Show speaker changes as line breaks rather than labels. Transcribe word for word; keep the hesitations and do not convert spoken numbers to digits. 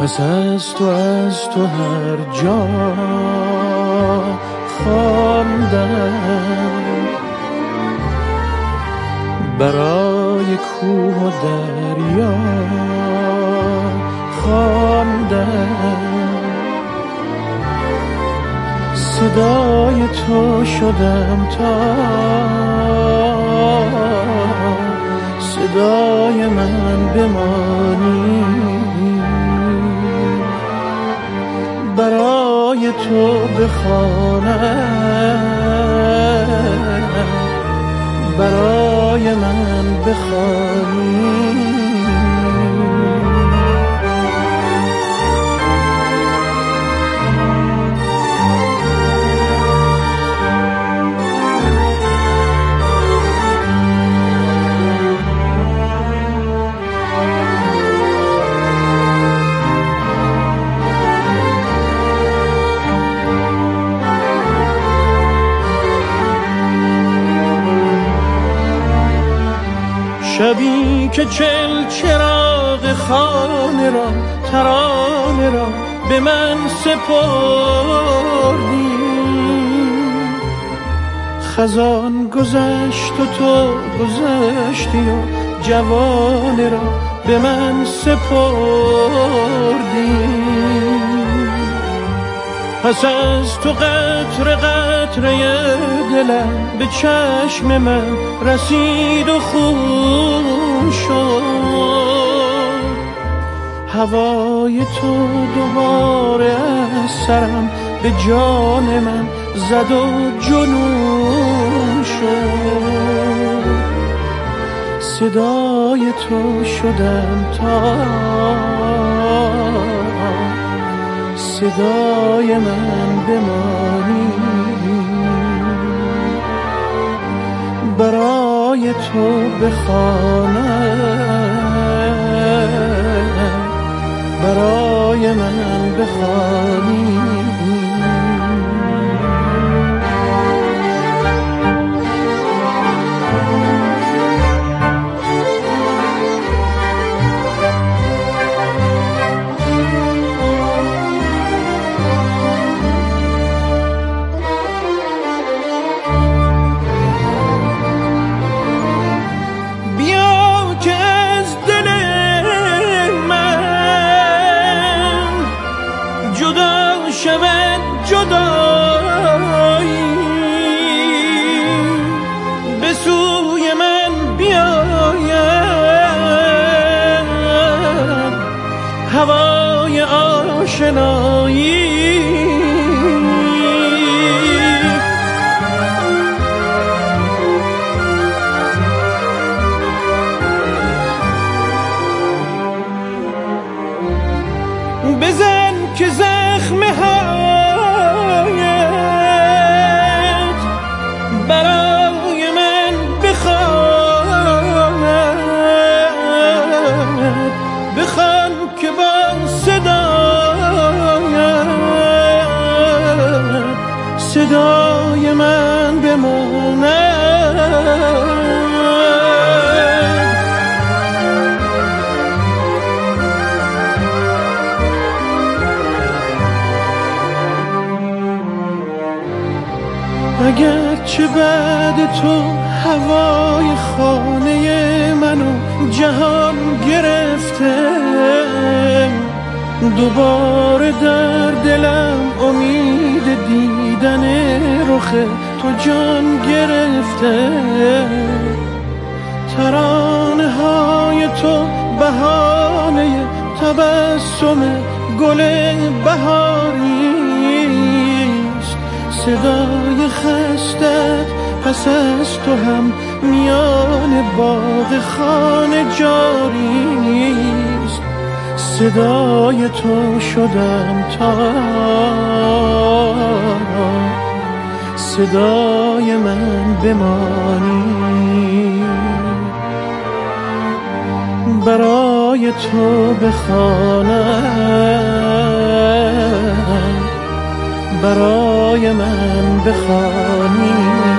پس از تو از تو هر جا خواندم، برای کوه و دریا خواندم، صدای تو شدم تا صدای من بمانی، برای تو بخوانم، برای من بخوانی. شبی که چل چراغ خانه را ترانه را به من سپردی، خزان گذشت و تو گذشتی و جوانه را به من سپردی. پس از تو قطره قطره دلم به چشم من رسید و خون شد، هوای تو دوباره از سرم به جان من زد و جنون شد. صدای تو شدم تا صدای من بمانی، برای تو بخوانم، برای من بخوانی. شود جدایی به سوی من بیاید هوای آشنایی، بزن که زخم هایت برای من بخواند، بخوان که با صدایت صدای من بماند. اگرچه بعد تو هوای خانه منو جهان گرفته، دوباره در دلم امید دیدن رخ تو جان گرفته. ترانه های تو بهانه تبسم گل بهاریست، صدای خستت پس از تو هم میان باغ خانه جاریست. صدای تو شدم تا صدای من بمانی، برای تو بخوانم، برای من بخوانی.